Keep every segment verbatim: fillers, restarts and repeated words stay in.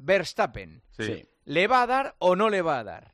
Verstappen. Sí. ¿Le va a dar o no le va a dar?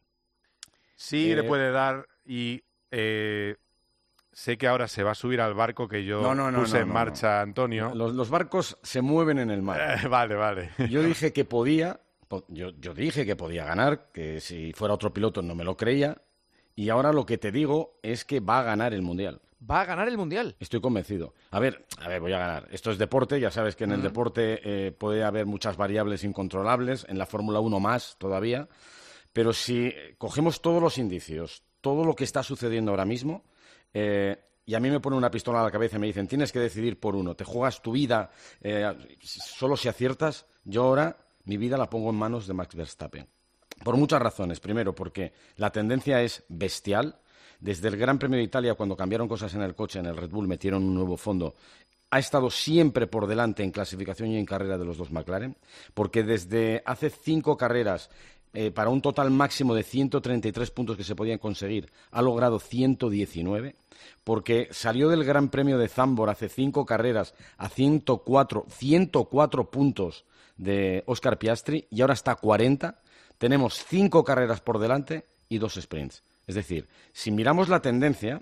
Sí, Eh, le puede dar y eh, sé que ahora se va a subir al barco que yo No, no, no, puse no, en no, marcha, no. Antonio. Los, los barcos se mueven en el mar. Eh, vale, vale. Yo dije que podía, po- yo, yo dije que podía ganar, que si fuera otro piloto no me lo creía, y ahora lo que te digo es que va a ganar el Mundial. Va a ganar el Mundial. Estoy convencido. A ver, a ver, voy a ganar. Esto es deporte, ya sabes que en el deporte eh, puede haber muchas variables incontrolables, en la Fórmula uno más todavía, pero si cogemos todos los indicios, todo lo que está sucediendo ahora mismo, eh, y a mí me pone una pistola a la cabeza y me dicen, tienes que decidir por uno, te juegas tu vida, eh, solo si aciertas, yo ahora mi vida la pongo en manos de Max Verstappen. Por muchas razones. Primero, porque la tendencia es bestial. Desde el Gran Premio de Italia, cuando cambiaron cosas en el coche, en el Red Bull, metieron un nuevo fondo, ha estado siempre por delante en clasificación y en carrera de los dos McLaren, porque desde hace cinco carreras, eh, para un total máximo de ciento treinta y tres puntos que se podían conseguir, ha logrado ciento diecinueve, porque salió del Gran Premio de Zandvoort hace cinco carreras a ciento cuatro, ciento cuatro puntos de Oscar Piastri y ahora está a cuarenta. Tenemos cinco carreras por delante y dos sprints. Es decir, si miramos la tendencia,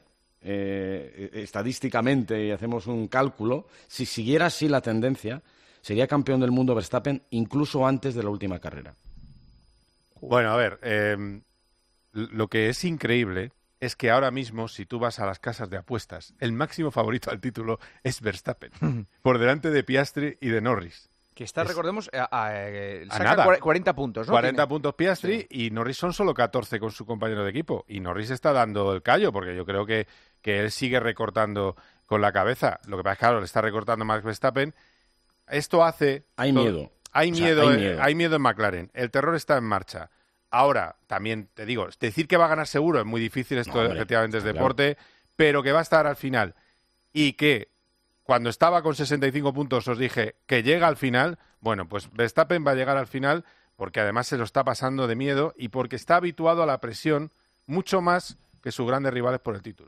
eh, estadísticamente y hacemos un cálculo, si siguiera así la tendencia, sería campeón del mundo Verstappen incluso antes de la última carrera. Bueno, a ver, eh, lo que es increíble es que ahora mismo, si tú vas a las casas de apuestas, el máximo favorito al título es Verstappen, por delante de Piastri y de Norris. Que está, Es- recordemos, a, a, eh, A saca nada. cua- cuarenta puntos, ¿no? cuarenta Tiene. puntos Piastri y Norris son solo catorce con su compañero de equipo. Y Norris está dando el callo porque yo creo que, que él sigue recortando con la cabeza. Lo que pasa es que, claro, le está recortando Max Verstappen. Esto hace... Hay todo- miedo. Hay, O sea, miedo, hay eh, miedo. hay miedo en McLaren. El terror está en marcha. Ahora, también te digo, decir que va a ganar seguro es muy difícil, esto No, hombre, efectivamente es está deporte, pero que va a estar al final. Y que cuando estaba con sesenta y cinco puntos os dije que llega al final, bueno, pues Verstappen va a llegar al final porque además se lo está pasando de miedo y porque está habituado a la presión mucho más que sus grandes rivales por el título.